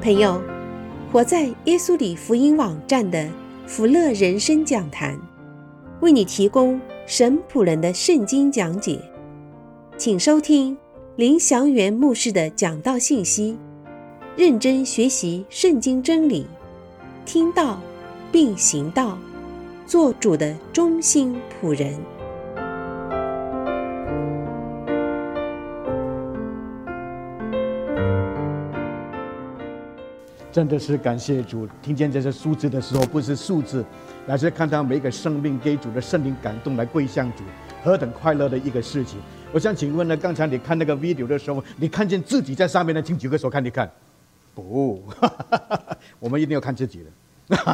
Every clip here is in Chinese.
朋友，活在耶稣里福音网站的福乐人生讲坛，为你提供神仆人的圣经讲解，请收听林祥元牧师的讲道信息，认真学习圣经真理，听道并行道，做主的忠心仆人。 真的是感谢主，听见这些数字的时候，不是数字，乃是看到每一个生命给主的圣灵感动来归向主，何等快乐的一个事情！我想请问呢，刚才你看那个 video 的时候，你看见自己在上面呢？请举个手看，你看，不，我们一定要看自己的。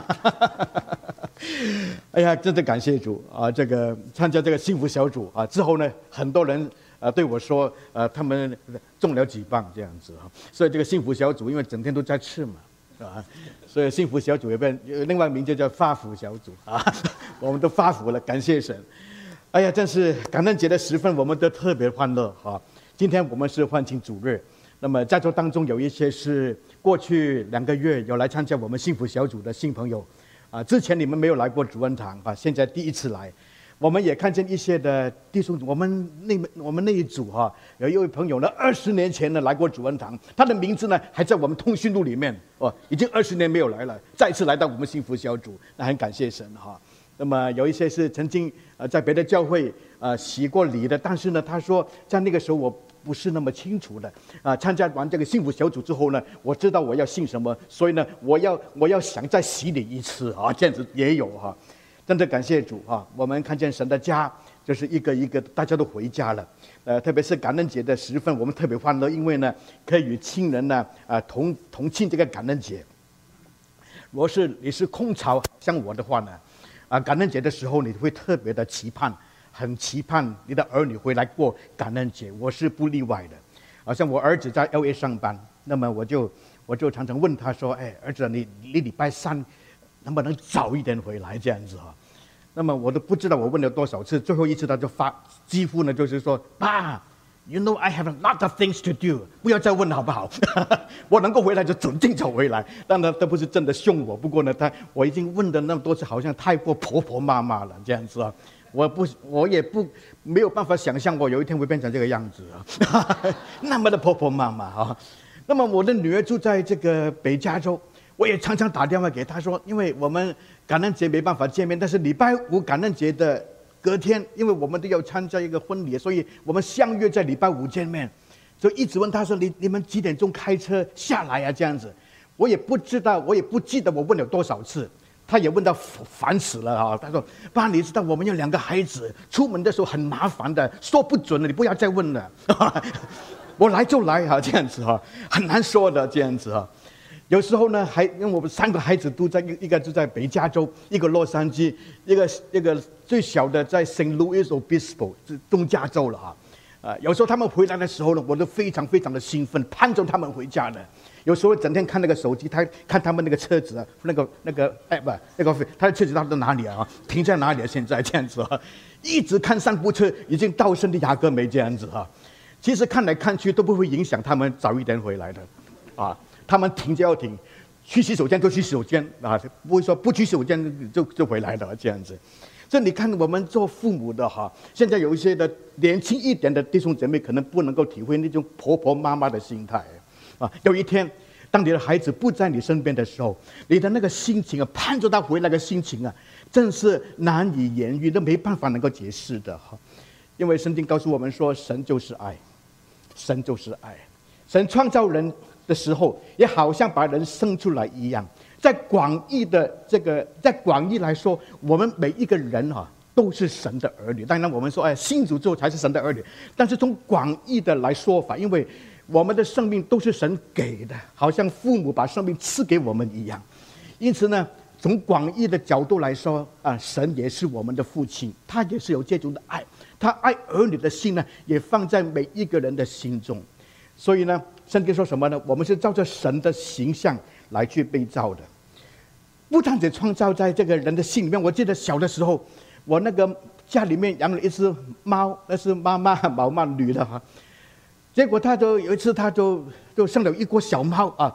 哎呀，真的感谢主啊！这个参加这个幸福小组啊之后呢，很多人对我说，他们重了几磅这样子哈，所以这个幸福小组因为整天都在吃嘛。啊，所以幸福小组有另外名字叫发福小组啊，我们都发福了，感谢神。哎呀，真是感恩节的时分，我们都特别欢乐哈。今天我们是欢庆主日，那么在座当中有一些是过去2个月有来参加我们幸福小组的新朋友啊，之前你们没有来过主恩堂啊，现在第一次来。我们也看见一些的弟兄，我们那一组哈，有一位朋友呢，20年前呢来过主恩堂，他的名字呢还在我们通讯录里面哦，已经20年没有来了，再次来到我们幸福小组，那很感谢神哈。那么有一些是曾经在别的教会洗过礼的，但是呢，他说在那个时候我不是那么清楚的参加完这个幸福小组之后呢，我知道我要信什么，所以呢，我要想再洗礼一次啊，这样子也有哈。真的感谢主啊！我们看见神的家，就是一个一个大家都回家了。特别是感恩节的时分，我们特别欢乐，因为呢，可以与亲人呢同庆这个感恩节。如果是你是空巢像我的话呢，感恩节的时候你会特别的期盼，很期盼你的儿女回来过感恩节。我是不例外的。好像我儿子在 LA 上班，那么我就常常问他说：“哎，儿子，你礼拜3。”能不能早一点回来这样子哈？那么我都不知道我问了多少次，最后一次他就几乎呢就是说，爸 ，You know I have a lot of things to do， 不要再问好不好？我能够回来就尽早回来。当然这不是真的凶我，不过呢我已经问的那么多次，好像太过婆婆妈妈了这样子啊。我也没有办法想象我有一天会变成这个样子啊，那么的婆婆妈妈啊。那么我的女儿住在这个北加州。我也常常打电话给他说，因为我们感恩节没办法见面，但是礼拜5感恩节的隔天，因为我们都要参加一个婚礼，所以我们相约在礼拜5见面。所以一直问他说：“你们几点钟开车下来啊？”这样子，我也不知道，我也不记得我问了多少次，他也问到烦死了啊！他说：“爸，你知道我们有2个孩子，出门的时候很麻烦的，说不准了，你不要再问了。”我来就来啊，这样子哈，很难说的这样子哈。有时候呢，因为我们3个孩子都在一个就在北加州，一个洛杉矶，一个最小的在 St. Louis Obispo， 东加州了有时候他们回来的时候呢，我都非常非常的兴奋，盼着他们回家呢。有时候整天看那个手机，看他们那个车子那个 app 他的车子到哪里啊？停在哪里啊？现在这样子一直看3部车，已经到圣地亚哥没这样子其实看来看去都不会影响他们早一点回来的他们停就要停，去洗手间就去洗手间不会说不去洗手间就回来了这样子。所以你看，我们做父母的现在有一些的年轻一点的弟兄姐妹可能不能够体会那种婆婆妈妈的心态有一天，当你的孩子不在你身边的时候，你的那个心情盼着他回来的心情真是难以言喻，都没办法能够解释的因为圣经告诉我们说，神就是爱，神就是爱，神创造人的时候，也好像把人生出来一样。在广义来说，我们每一个人都是神的儿女。当然，我们说信主之后才是神的儿女，但是从广义的来说法，因为我们的生命都是神给的，好像父母把生命赐给我们一样。因此呢，从广义的角度来说神也是我们的父亲，他也是有这种的爱，他爱儿女的心呢，也放在每一个人的心中。所以呢，圣经说什么呢？我们是照着神的形象来去被造的，不单只创造在这个人的心里面。我记得小的时候，我那个家里面养了一只猫，那是妈妈毛妈女的结果有一次他就生了一锅小猫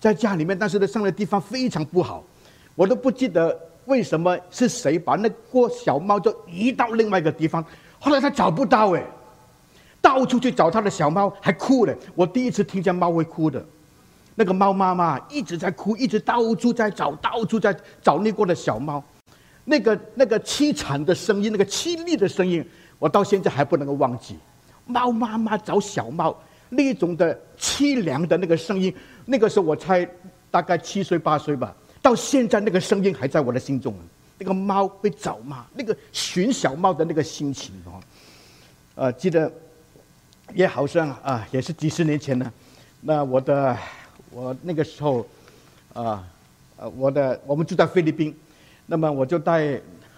在家里面，但是呢，上的地方非常不好，我都不记得为什么是谁把那锅小猫就移到另外一个地方，后来他找不到哎，到处去找他的小猫，还哭了。我第一次听见猫会哭的，那个猫妈妈一直在哭，一直到处在找，到处在找那锅的小猫，那个凄惨的声音，那个凄厉的声音，我到现在还不能够忘记。猫妈妈找小猫那种的凄凉的那个声音，那个时候我才大概7岁8岁吧，到现在那个声音还在我的心中。那个猫会找嘛，那个寻小猫的那个心情记得也好像也是几十年前呢。那我那个时候我们住在菲律宾，那么我就带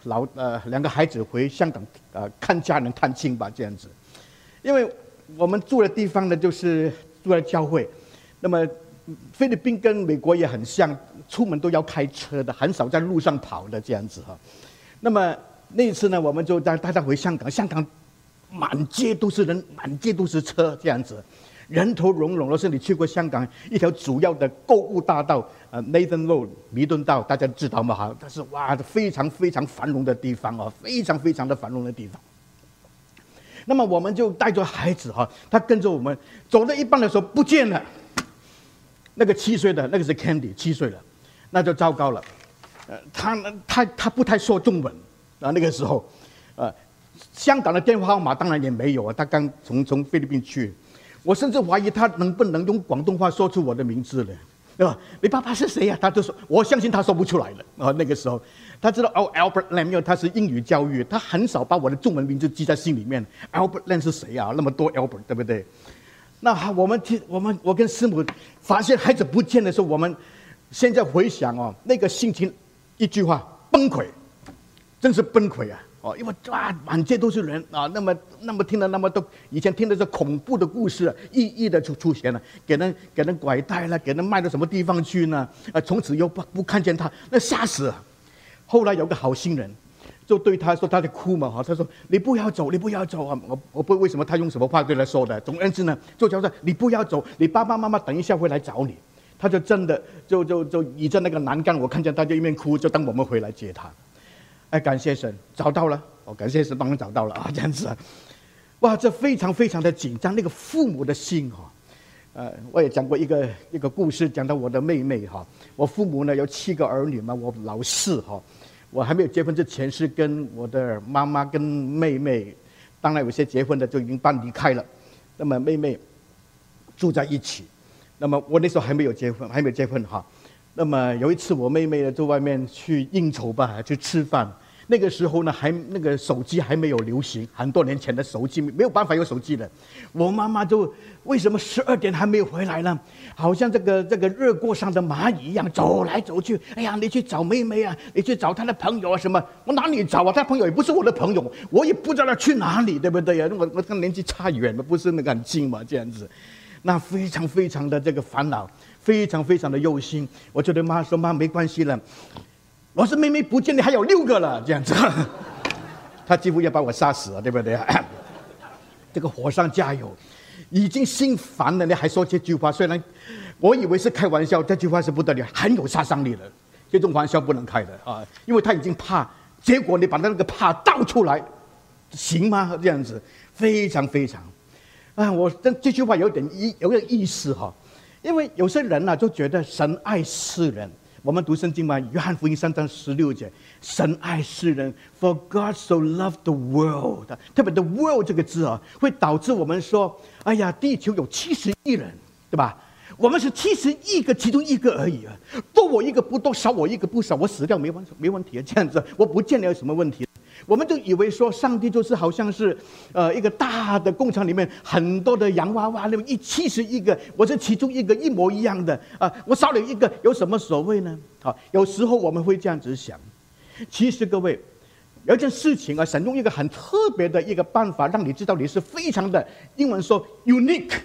2个孩子回香港看家人探亲吧，这样子。因为我们住的地方呢，就是住在教会。那么菲律宾跟美国也很像，出门都要开车的，很少在路上跑的这样子哈。那么那一次呢，我们就带他回香港，香港满街都是人，满街都是车，这样子，人头涌涌。若是你去过香港一条主要的购物大道Nathan Road 弥敦道，大家知道吗？哈，但是哇，非常非常繁荣的地方非常非常的繁荣的地方。那么我们就带着孩子他跟着我们走到一半的时候不见了。那个7岁的那个是 Candy， 7岁了，那就糟糕了。他不太说中文那个时候，香港的电话号码当然也没有他刚从菲律宾去，我甚至怀疑他能不能用广东话说出我的名字了。对吧？你爸爸是谁呀？他就说，我相信他说不出来了那个时候，他知道Albert Lam， 因为他是英语教育，他很少把我的中文名字记在心里面。Albert Lam 是谁啊？那么多 Albert， 对不对？那我跟师母发现孩子不见的时候，我们现在回想那个心情，一句话，崩溃，真是崩溃啊！因为满街都是人那么听了那么多，以前听的是恐怖的故事，一一的就出现了，给人拐带了，给人卖到什么地方去呢？从此又不看见他，那吓死了。后来有个好心人，就对他说，他在哭嘛他说你不要走，你不要走我不为什么他用什么话对他说的，总而言之呢，就叫他你不要走，你爸爸妈妈等一下会来找你。他就真的就倚着那个栏杆，我看见他就一面哭，就等我们回来接他。感谢神，找到了感谢神帮我找到了这样子哇，这非常非常的紧张，那个父母的心我也讲过一个故事，讲到我的妹妹我父母呢有7个儿女嘛，我老4我还没有结婚之前是跟我的妈妈跟妹妹，当然有些结婚的就已经搬离开了，那么妹妹住在一起。那么我那时候还没有结婚那么有一次我妹妹呢在外面去应酬吧，去吃饭。那个时候呢，那个手机还没有流行，很多年前的手机没有办法有手机了。我妈妈就为什么12点还没有回来呢？好像这个热锅上的蚂蚁一样走来走去。哎呀，你去找妹妹啊，你去找她的朋友啊什么？我哪里找啊？她朋友也不是我的朋友，我也不知道她去哪里，对不对呀？我跟年纪差远了，不是那个很近嘛，这样子，那非常非常的这个烦恼，非常非常的忧心。我就对妈说：“妈，没关系了。”我是妹妹不见，你还有6个了，这样子，他几乎要把我杀死了，对不对？这个火上加油，已经心烦了，你还说这句话？虽然我以为是开玩笑，这句话是不得了，很有杀伤力的。这种玩笑不能开的因为他已经怕，结果你把那个怕倒出来，行吗？这样子，非常非常我这句话有点意思因为有些人就觉得神爱世人。我们读圣经嘛，约翰福音3章16节，神爱世人 ，For God so loved the world。特别的 "world" 这个字会导致我们说，哎呀，地球有70亿人，对吧？我们是70亿个其中一个而已多我一个不多，少我一个不少，我死掉没问题这样子，我不见得有什么问题。我们就以为说上帝就是好像是一个大的工厂里面很多的洋娃娃，那么70亿个，我是其中一个一模一样的我少了一个有什么所谓呢？有时候我们会这样子想。其实各位，有一件事情神用一个很特别的一个办法，让你知道你是非常的，英文说 unique，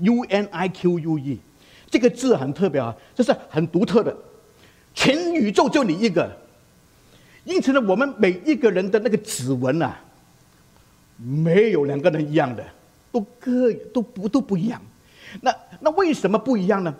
U-N-I-Q-U-E， 这个字很特别这是很独特的，全宇宙就你一个。因此呢，我们每一个人的那个指纹没有2个人一样的，都不一样。那为什么不一样呢？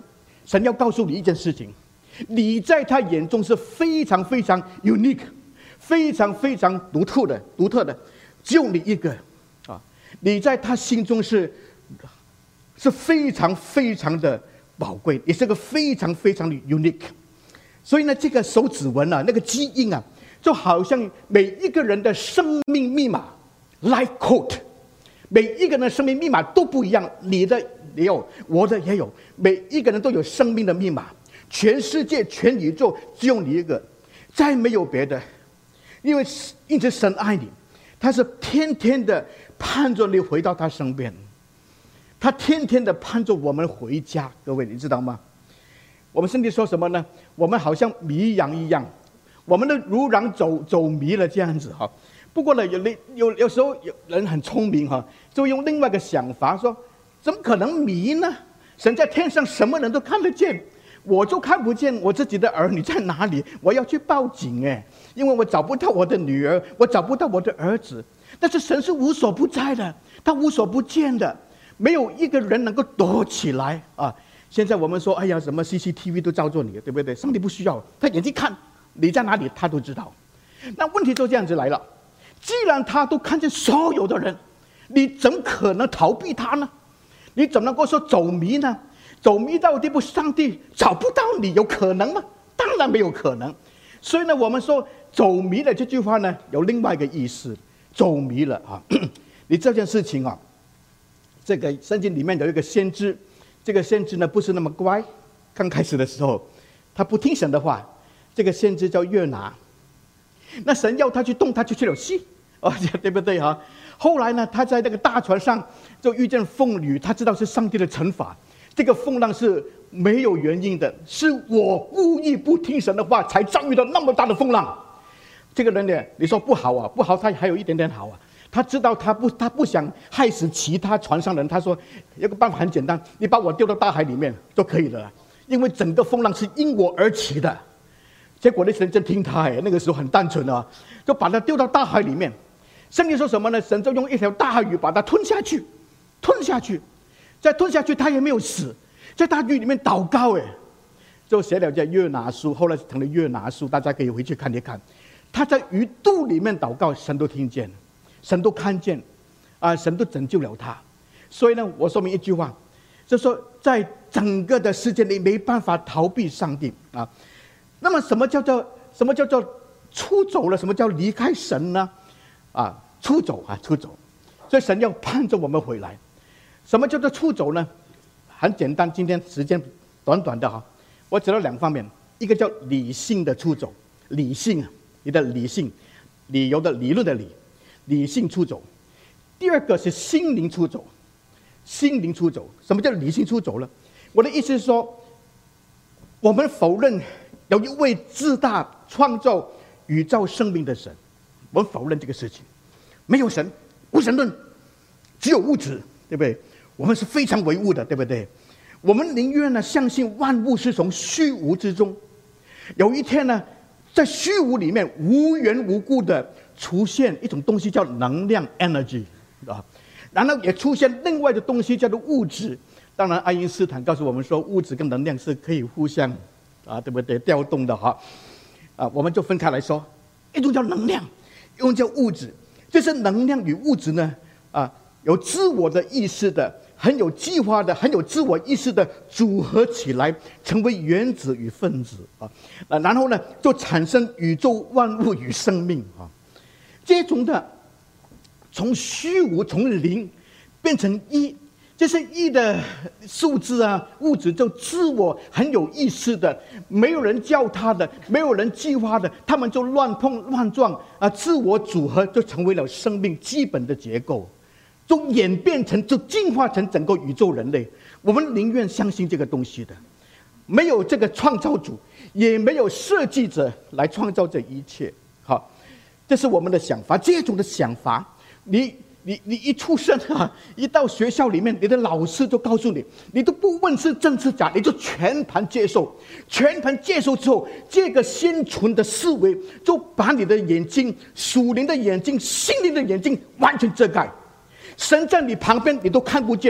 神要告诉你一件事情，你在他眼中是非常非常 unique， 非常非常独特的，只有你一个啊！你在他心中是非常非常的宝贵，也是个非常非常的 unique。所以呢，这个手指纹啊，那个基因啊，就好像每一个人的生命密码 （life code）， 每一个人的生命密码都不一样，你的也有，我的也有，每一个人都有生命的密码。全世界、全宇宙只有你一个，再没有别的。因此神爱你，他是天天的盼着你回到他身边，他天天的盼着我们回家。各位，你知道吗？我们圣经说什么呢？我们好像迷羊一样，我们的如狼走迷了这样子哈。不过呢，有时候有人很聪明哈，就用另外一个想法说：怎么可能迷呢？神在天上什么人都看得见，我就看不见我自己的儿女在哪里，我要去报警因为我找不到我的女儿，我找不到我的儿子。但是神是无所不在的，他无所不见的，没有一个人能够躲起来啊。现在我们说，哎呀，什么 CCTV 都照着你，对不对？上帝不需要，他眼睛看你在哪里，他都知道。那问题就这样子来了，既然他都看见所有的人，你怎么可能逃避他呢？你怎么能够说走迷呢？走迷到地步，上帝找不到你，有可能吗？当然没有可能。所以呢，我们说走迷了这句话呢，有另外一个意思，走迷了啊。你这件事情啊，这个圣经里面有一个先知。这个先知呢不是那么乖，刚开始的时候，他不听神的话。这个先知叫约拿，那神要他去动，他就去了戏，对不对哈？后来呢，他在那个大船上就遇见风雨，他知道是上帝的惩罚。这个风浪是没有原因的，是我故意不听神的话，才遭遇到那么大的风浪。这个人呢，你说不好啊，不好，他还有一点点好啊。他知道他不想害死其他船上人，他说有个办法很简单，你把我丢到大海里面就可以了，因为整个风浪是因我而起的。结果那神真听他那个时候很单纯啊，就把他丢到大海里面。圣经说什么呢？神就用一条大鱼把他吞下去，再吞下去他也没有死，在大鱼里面祷告就写了叫约拿书，后来成了约拿书，大家可以回去看一看。他在鱼肚里面祷告，神都听见，神都看见神都拯救了他。所以呢，我说明一句话，就是说在整个的世界里没办法逃避上帝啊。那么什么叫做出走了？什么叫离开神呢？出走。所以神要盼着我们回来。什么叫做出走呢？很简单，今天时间短短的我讲到两方面，一个叫理性的出走，理性，你的理性，理由的理论的理性出走。第二个是心灵出走，心灵出走。什么叫理性出走呢？我的意思是说，我们否认有一位自大创造宇宙生命的神，我们否认这个事情。没有神，无神论，只有物质，对不对？我们是非常唯物的，对不对？我们宁愿呢相信万物是从虚无之中，有一天呢，在虚无里面无缘无故的出现一种东西叫能量 energy 然后也出现另外的东西叫做物质。当然，爱因斯坦告诉我们说，物质跟能量是可以互相对不对？调动的我们就分开来说，一种叫能量，一种叫物质。就是能量与物质呢有自我的意识的，很有计划的，很有自我意识的组合起来，成为原子与分子然后呢，就产生宇宙万物与生命这种的从虚无从零变成一，这是一的数字物质就自我很有意识的，没有人教他的，没有人计划的，他们就乱碰乱撞自我组合就成为了生命基本的结构，就演变成，就进化成整个宇宙人类。我们宁愿相信这个东西的，没有这个创造主，也没有设计者来创造这一切。好，这是我们的想法。这种的想法，你一出生一到学校里面，你的老师就告诉你，你都不问是真是假，你就全盘接受。全盘接受之后，这个先存的思维就把你的眼睛，属灵的眼睛、心灵的眼睛完全遮盖。神在你旁边，你都看不见；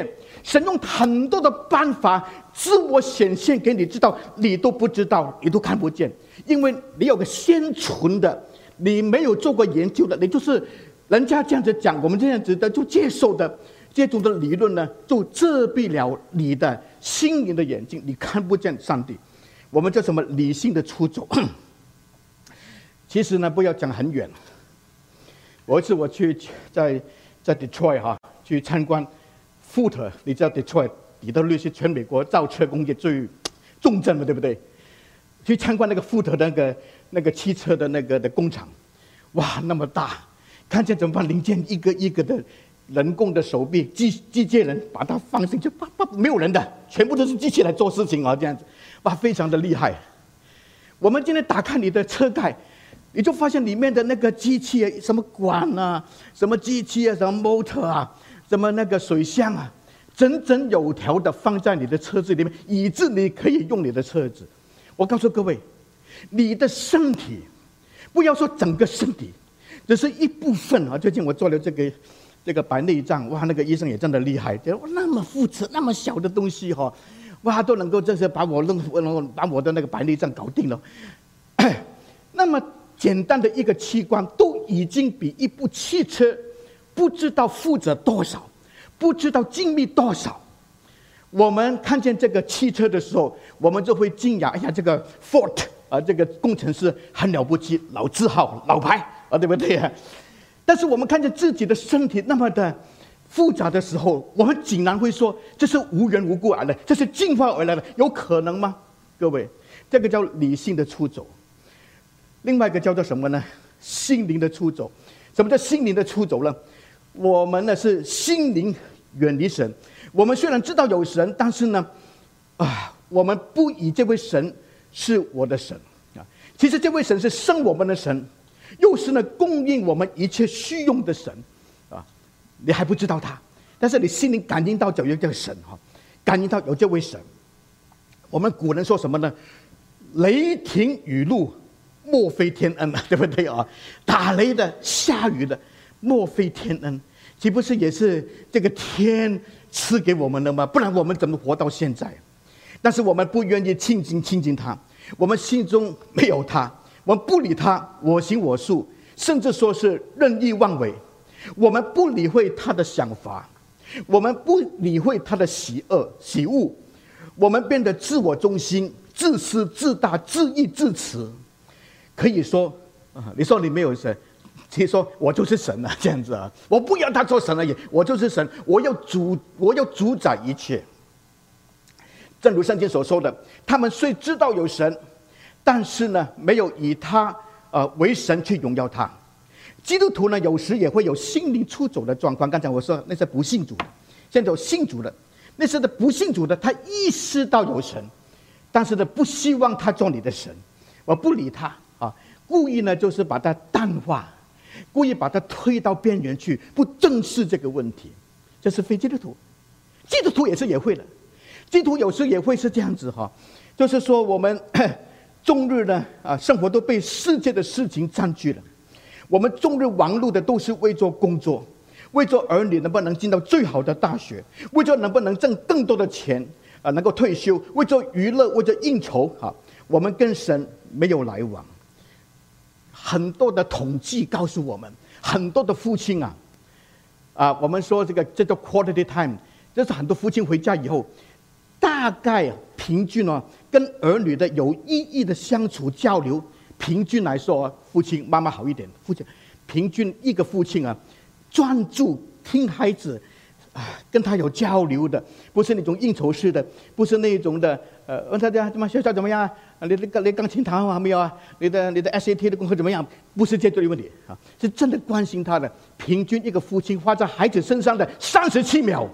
神用很多的办法自我显现给你知道，你都不知道，你都看不见，因为你有个先存的，你没有做过研究的，你就是人家这样子讲，我们这样子的就接受的这种的理论呢，就遮蔽了你的心灵的眼睛，你看不见上帝。我们叫什么理性的出走？其实呢，不要讲很远。有一次我去在 Detroit 去参观 Ford， 你知道 Detroit 底特律是全美国造车工业最重镇的，对不对？去参观那个 Ford 那个汽车的那个的工厂，哇，那么大，看见怎么把零件一个一个的人工的手臂机械人把它放进去，没有人的，全部都是机器来做事情啊，这样子，哇，非常的厉害。我们今天打开你的车盖，你就发现里面的那个机器，什么管啊，什么机器啊，什么 motor 啊，什么那个水箱啊，整整有条的放在你的车子里面，以致你可以用你的车子。我告诉各位，你的身体，不要说整个身体，只是一部分啊。最近我做了这个白内障，哇，那个医生也真的厉害，那么复杂、那么小的东西哈，哇，都能够这些把我的那个白内障搞定了。那么简单的一个器官，都已经比一部汽车不知道负责多少，不知道精密多少。我们看见这个汽车的时候，我们就会惊讶，哎呀，这个 Ford 啊，这个工程师很了不起，老字号、老牌啊，对不对啊？但是我们看见自己的身体那么的复杂的时候，我们竟然会说这是无缘无故而来，这是进化而来的，有可能吗？各位，这个叫理性的出走。另外一个叫做什么呢？心灵的出走。什么叫心灵的出走呢？我们呢是心灵远离神。我们虽然知道有神，但是呢，我们不以这位神是我的神啊。其实这位神是生我们的神，又是呢供应我们一切需用的神啊。你还不知道他，但是你心里感应到有这个神哈，感应到有这位神。我们古人说什么呢？雷霆雨露，莫非天恩啊，对不对啊？打雷的、下雨的，莫非天恩？岂不是也是这个天赐给我们的吗？不然我们怎么活到现在？但是我们不愿意亲近他，我们心中没有他，我们不理他，我行我素，甚至说是任意妄为。我们不理会他的想法，我们不理会他的喜恶，我们变得自我中心、自私、自大、自义、自持。可以说你说你没有神，其实说我就是神啊，这样子啊，我不要他做神而已，我就是神，我要主宰一切。正如圣经所说的，他们虽知道有神，但是呢，没有以他为神去荣耀他。基督徒呢，有时也会有心灵出走的状况。刚才我说那是不信主的，现在有信主的，那是的不信主的，他意识到有神，但是呢，不希望他做你的神，我不理他啊，故意呢就是把他淡化，故意把他推到边缘去，不正视这个问题。这是非基督徒，基督徒也会的。基督徒有时也会是这样子哈，就是说我们终日呢生活都被世界的事情占据了，我们终日忙碌的都是为做工作，为做儿女能不能进到最好的大学，为做能不能挣更多的钱能够退休，为做娱乐，为做应酬我们跟神没有来往。很多的统计告诉我们，很多的父亲我们说这叫 quality time， 就是很多父亲回家以后，大概平均跟儿女的有意义的相处交流，平均来说父亲妈妈好一点，父亲平均一个父亲专注听孩子跟他有交流的，不是那种应酬式的，不是那种的问他怎么学校怎么样你钢琴弹好没有你的 SAT 的功课怎么样？不是这类问题是真的关心他的。平均一个父亲花在孩子身上的37秒，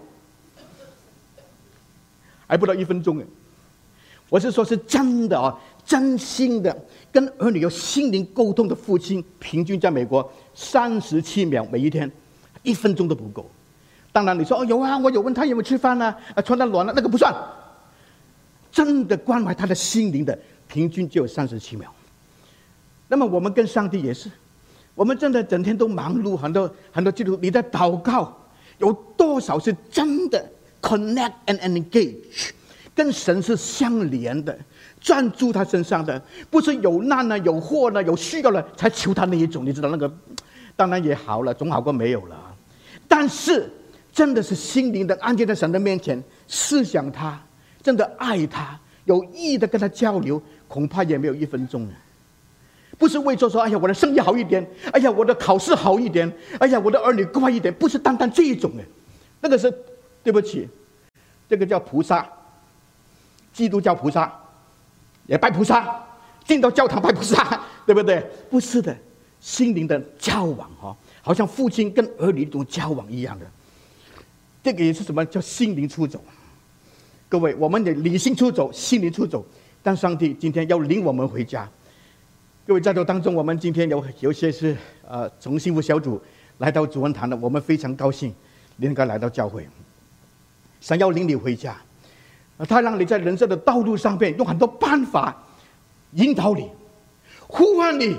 还不到1分钟我是说是真的真心的跟儿女有心灵沟通的父亲，平均在美国37秒每一天，1分钟都不够。当然你说有我有问他有没有吃饭穿他暖那个不算。真的关怀他的心灵的，平均只有37秒。那么我们跟上帝也是，我们真的整天都忙碌，很多基督徒，你的祷告有多少是真的 connect and engage， 跟神是相连的，专注他身上的，不是有难了、有祸了、有需要了才求他那一种。你知道那个，当然也好了，总好过没有了。但是真的是心灵的安静在神的面前，思想他，真的爱他，有意义的跟他交流，恐怕也没有1分钟了。不是为着说，哎呀，我的生意好一点，哎呀，我的考试好一点，哎呀，我的儿女乖一点，不是单单这一种哎，那个是对不起，这个叫菩萨，基督教菩萨也拜菩萨，进到教堂拜菩萨，对不对？不是的，心灵的交往哈，好像父亲跟儿女一种交往一样的。这个也是什么叫心灵出走？各位，我们的理性出走，心灵出走，但上帝今天要领我们回家。各位在座当中，我们今天有些是从幸福小组来到主恩堂的，我们非常高兴你能够来到教会。神要领你回家，他让你在人生的道路上面用很多办法引导你、呼唤你、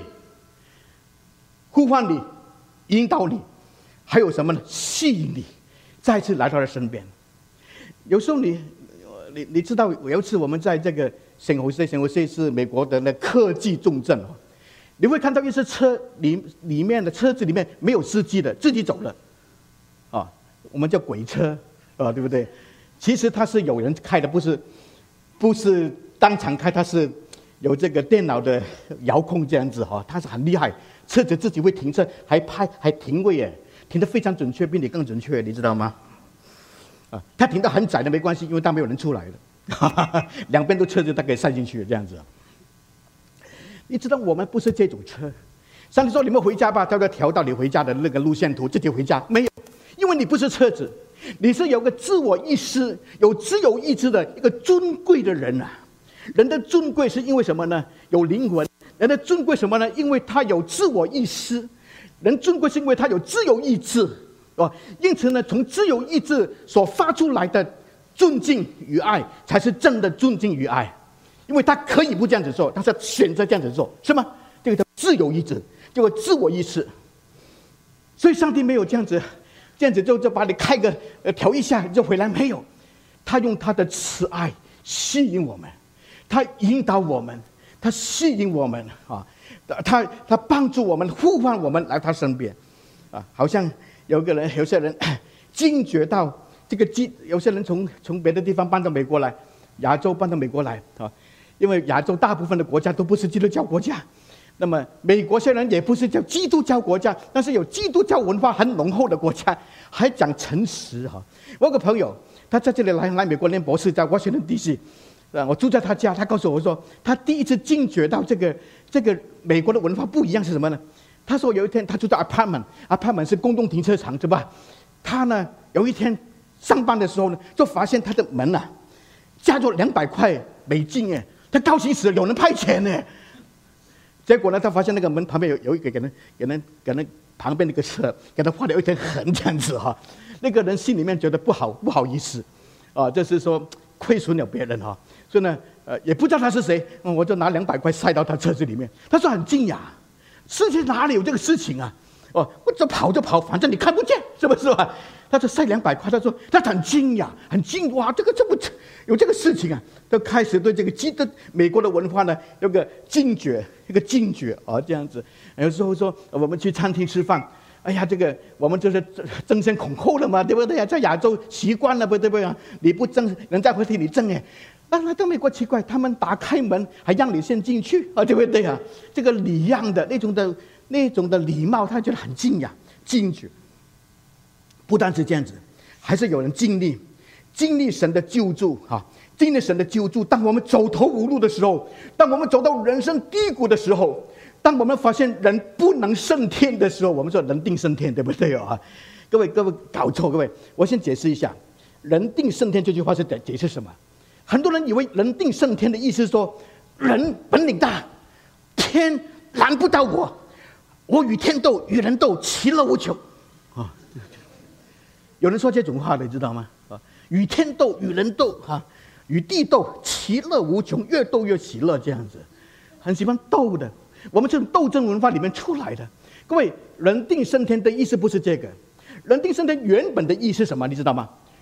引导你，还有什么呢？吸引你再次来到他身边。有时候你知道，有一次我们在这个圣何塞是美国的那科技重镇，你会看到一些车里面的车子里面没有司机的，自己走了，我们叫鬼车，对不对？其实它是有人开的，不是当场开，它是有这个电脑的遥控这样子它是很厉害，车子自己会停车，还停位耶，停得非常准确，比你更准确，你知道吗？它停得很窄的没关系，因为它没有人出来了，两边都车子它可以塞进去这样子。你知道我们不是这种车，上帝说你们回家吧，他要调到你回家的那个路线图，自己回家没有，因为你不是车子，你是有个自我意识、有自由意志的一个尊贵的人啊。人的尊贵是因为什么呢？有灵魂。人的尊贵什么呢？因为他有自我意识。人尊贵是因为他有自由意志。因此呢，从自由意志所发出来的尊敬与爱，才是真的尊敬与爱。因为他可以不这样子做，他是选择这样子做，是吗？这个叫自由意志，叫自我意识。所以上帝没有这样子就把你开个调一下就回来，没有。他用他的慈爱吸引我们，他引导我们，他吸引我们他帮助我们，呼唤我们来他身边好像有些人惊觉到这个有些人从别的地方搬到美国来，亚洲搬到美国来因为亚洲大部分的国家都不是基督教国家，那么美国虽然也不是叫基督教国家，但是有基督教文化很浓厚的国家，还讲诚实我有个朋友，他在这里来美国念博士，在 Washington DC， 我住在他家，他告诉我说，他第一次惊觉到这个美国的文化不一样是什么呢？他说有一天他住在 apartment 是公共停车场，对吧？他呢有一天上班的时候呢，就发现他的门加入200块美金他高兴死了，有人派钱结果呢，他发现那个门旁边有一个给人旁边那个车给他画了一条痕这样子那个人心里面觉得不好意思就是说亏损了别人所以呢也不知道他是谁，我就拿200块塞到他车子里面。他说很惊讶，世界哪里有这个事情我就跑，反正你看不见，是不是吧？他就塞200块，他说他很惊讶，哇，这不有这个事情都开始对这个美国的文化呢有个惊觉这样子。有时候说我们去餐厅吃饭，哎呀，这个我们就是争先恐后了嘛，对不对在亚洲习惯了，对不对你不争，人家会替你争来到美国奇怪，他们打开门还让你先进去对不对这个礼让的那种的礼貌，他觉得很惊觉。不单是这样子，还是有人经历神的救助经历神的救助。当我们走投无路的时候，当我们走到人生低谷的时候，当我们发现人不能胜天的时候，我们说人定胜天，对不对各位搞错，各位，我先解释一下，人定胜天这句话是解释什么？很多人以为人定胜天的意思是说，人本领大，天拦不到我与天斗，与人斗，其乐无穷有人说这种话的，你知道吗？与天斗，与人斗与地斗，其乐无穷，越斗越喜乐，这样子，很喜欢斗的。我们这种斗争文化里面出来的。各位，人定胜天的意思不是这个，人定胜天原本的意思是什么？你知道吗？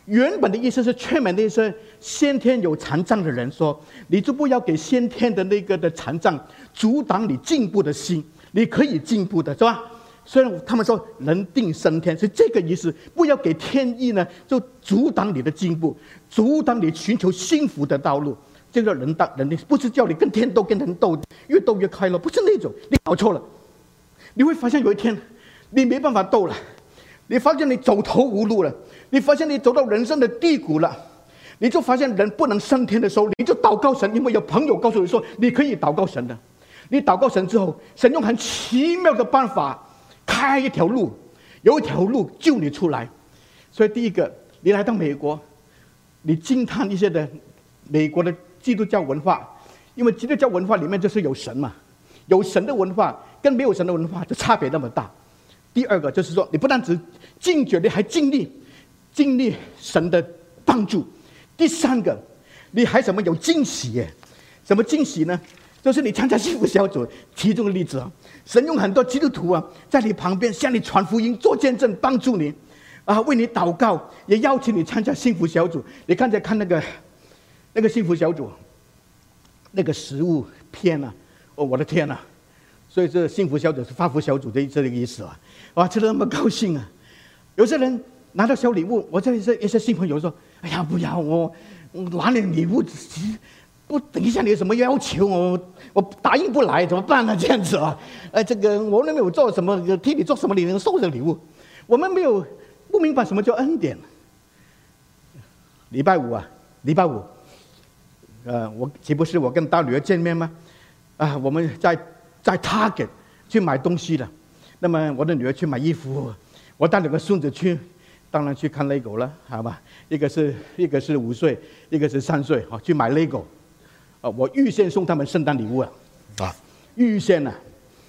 原本的意思是劝勉那些先天有残障的人说，你就不要给先天的那个的残障阻挡你进步的心，你可以进步的，是吧？虽然他们说人定胜天，是这个意思，不要给天意呢就阻挡你的进步，阻挡你寻求幸福的道路。这个人类不是叫你跟天斗跟人斗，越斗越快乐，不是那种，你搞错了。你会发现有一天你没办法斗了，你发现你走投无路了，你发现你走到人生的低谷了，你就发现人不能升天的时候，你就祷告神，因为有朋友告诉你说你可以祷告神的。你祷告神之后，神用很奇妙的办法开一条路，有一条路救你出来。所以第一个，你来到美国，你惊叹一些的美国的基督教文化，因为基督教文化里面就是有神嘛，有神的文化跟没有神的文化就差别那么大。第二个就是说，你不但只惊觉，你还经历神的帮助。第三个，你还什么有惊喜耶？什么惊喜呢？就是你参加幸福小组其中的例子啊，神用很多基督徒啊在你旁边向你传福音、做见证、帮助你啊，为你祷告，也邀请你参加幸福小组。你刚才看那个幸福小组那个食物片啊，哦，我的天啊！所以这幸福小组是发福小组的这个意思啊！哇，吃得那么高兴啊！有些人拿到小礼物，我这里是一些新朋友说：“哎呀，不要我拿点礼物。”不，等一下你有什么要求我答应不来怎么办呢？这样子啊，这个我们没有做什么，替你做什么你能收这礼物？我们不明白什么叫恩典。礼拜五，我岂不是我跟大女儿见面吗？啊，我们在 Target 去买东西了。那么我的女儿去买衣服，我带两个孙子去，当然去看 LEGO 了，好吧？一个是5岁，一个是3岁，去买 LEGO。我预先送他们圣诞礼物了，预先了，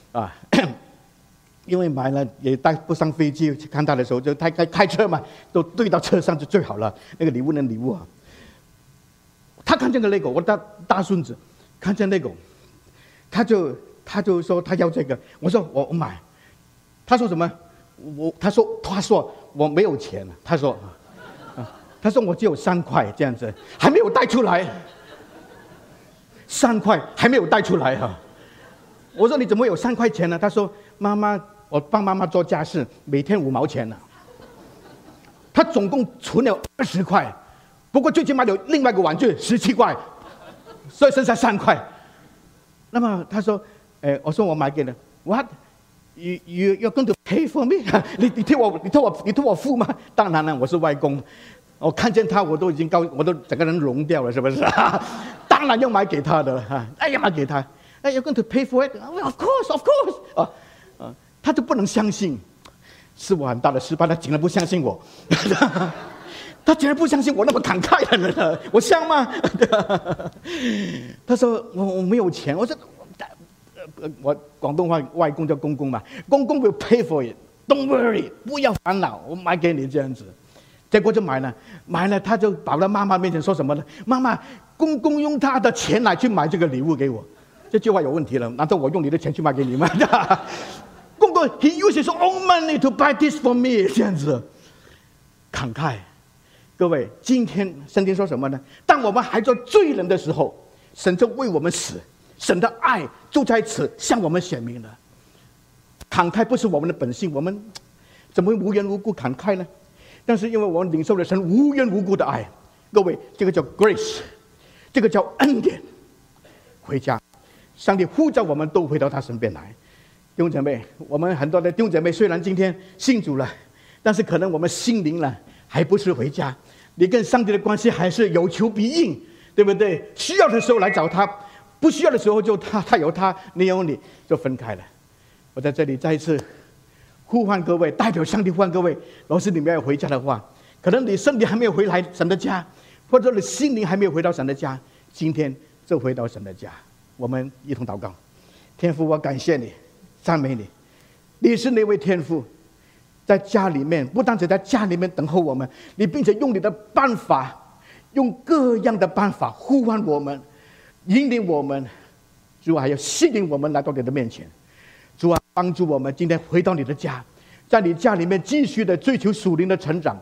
因为买了也带不上飞机去看他的时候，就他开车嘛，都对到车上就最好了。那个礼物啊，他看见个 LEGO， 我大孙子看见 LEGO， 他就说他要这个，我说我买，他说什么？他说我没有钱，他说我只有3块这样子，还没有带出来。3块还没有带出来哈，我说你怎么有3块钱呢？他说妈妈，我帮妈妈做家事，每天5毛钱呢。他总共存了20块，不过最近买了另外一个玩具17块，所以剩下3块。那么他说，我说我买给你 ，What？ you're going to pay for me？ 你替我付吗？当然了，我是外公。我看见他，我都整个人融掉了，是不是？当然要买给他的哈，要买给他。You're going to pay for it? Of course. 他就不能相信，是我很大的失败。他竟然不相信我，他竟然不相信我那么慷慨的人，我像吗？他说我没有钱。我说我广东话外公叫公公嘛，公公 will pay for it. Don't worry， 不要烦恼，我买给你这样子。结果就买了，他就跑到妈妈面前说什么呢？妈妈，公公用他的钱来去买这个礼物给我，这句话有问题了。难道我用你的钱去买给你吗？公公 he used his own money to buy this for me， 这样子慷慨。各位，今天圣经说什么呢？当我们还做罪人的时候，神就为我们死，神的爱就在此向我们显明了。慷慨不是我们的本性，我们怎么会无缘无故慷慨呢？但是因为我们领受了神无缘无故的爱，各位，这个叫 grace， 这个叫恩典。回家，上帝呼召我们都回到他身边来。弟兄姐妹，我们很多的弟兄姐妹虽然今天信主了，但是可能我们心灵了还不是回家，你跟上帝的关系还是有求必应，对不对？需要的时候来找他，不需要的时候就他有他，你有你，就分开了。我在这里再一次呼唤各位，代表上帝呼唤各位，如果是你们要回家的话，可能你身体还没有回来神的家，或者你心灵还没有回到神的家，今天就回到神的家。我们一同祷告。天父，我感谢你，赞美你，你是那位天父，在家里面，不单只在家里面等候我们，你并且用你的办法，用各样的办法呼唤我们，引领我们，主啊，还要吸引我们来到你的面前。主啊，帮助我们今天回到你的家，在你家里面继续的追求属灵的成长，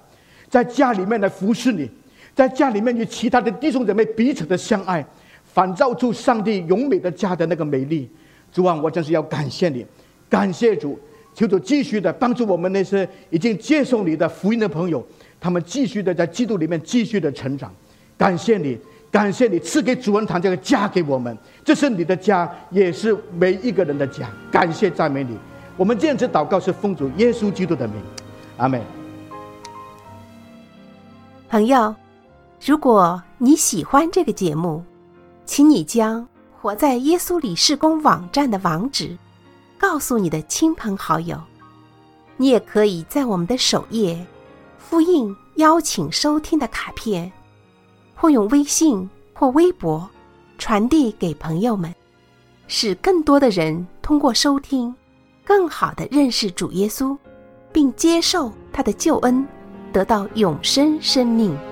在家里面来服侍你，在家里面与其他的弟兄姐妹彼此的相爱，反照出上帝永美的家的那个美丽。主啊，我真是要感谢你，感谢主，求主继续的帮助我们那些已经接受你的福音的朋友，他们继续的在基督里面继续的成长。感谢你，感谢你赐给主恩堂这个家给我们，这是你的家，也是每一个人的家。感谢赞美你，我们这样子祷告是奉主耶稣基督的名，阿们。 朋友，如果你喜欢这个节目，请你将活在耶稣里事工网站的网址告诉你的亲朋好友。你也可以在我们的首页复印邀请收听的卡片，或用微信或微博传递给朋友们，使更多的人通过收听更好地认识主耶稣，并接受他的救恩，得到永生生命。